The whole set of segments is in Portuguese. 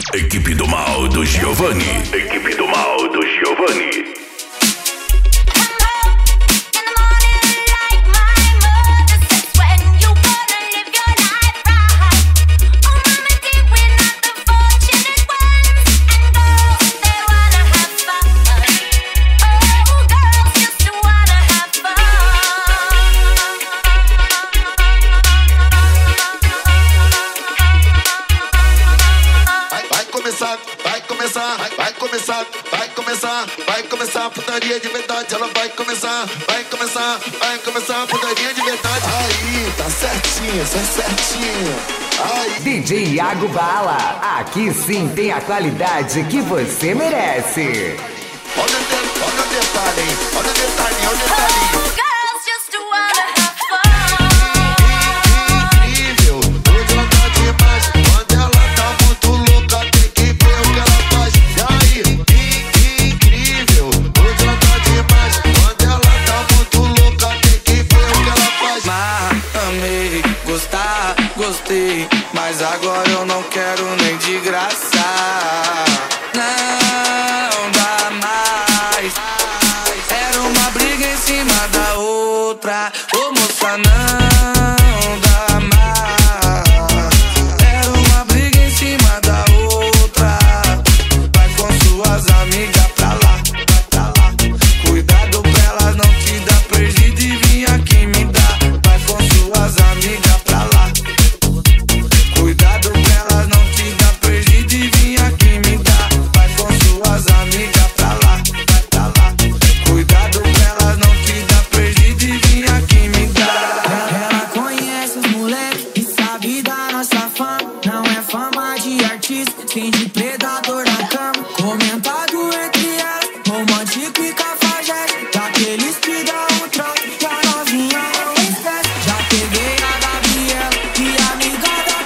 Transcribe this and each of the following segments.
Equipe do mal do Giovanni. Equipe do mal do Giovanni. Vai começar a putaria de verdade. Ela vai começar a putaria de verdade. Aí, tá certinho, certinho. Aí. DJ Iago Bala, aqui sim tem a qualidade que você merece. Olha o detalhe, hein? Olha o detalhe. Mas agora eu não quero nem de graça. Não dá mais. Era uma briga em cima da outra. Ô moça, não dá mais. Era uma briga em cima da outra. Vai com suas amigas pra lá. Cuidado pra elas não te dar perdido e vir aqui me dar. Vai com suas amigas pra lá. Cuidado pra elas não te dar perdido e vir aqui me dar. Vai com suas amigas pra lá. Cuidado pra elas não te dar perdido e vir aqui me dar. Ela conhece os moleques e sabe da nossa fama. Não é fama de artista, sim de predador na cama. Comentado entre elas, romântico e cafajeste. Daqueles que dão um troco e a novinha não esquece. Já peguei a Gabriela e a amiga da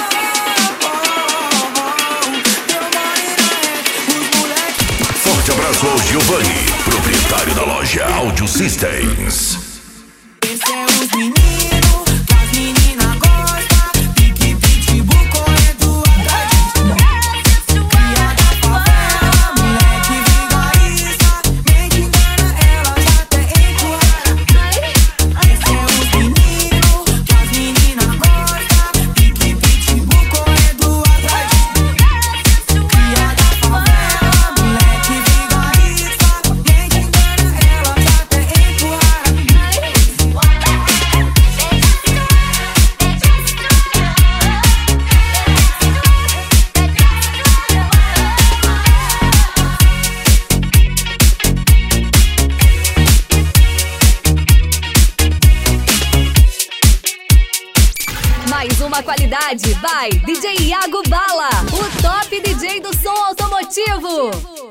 Forte abraço ao Giovanni, proprietário da loja Audio Systems. Esse é os meninos que as meninas gostam. Pique, pitbull, correndo atrás de cria da favela, moleque vigarista. Nem te engana, elas até empurram. Esse é os meninos que as meninas gostam. Pique, pitbull, correndo atrás de cria da favela, moleque vigarista. Nem te engana, elas até empurram. Mais uma qualidade by DJ Iago Bala, o top DJ do som automotivo.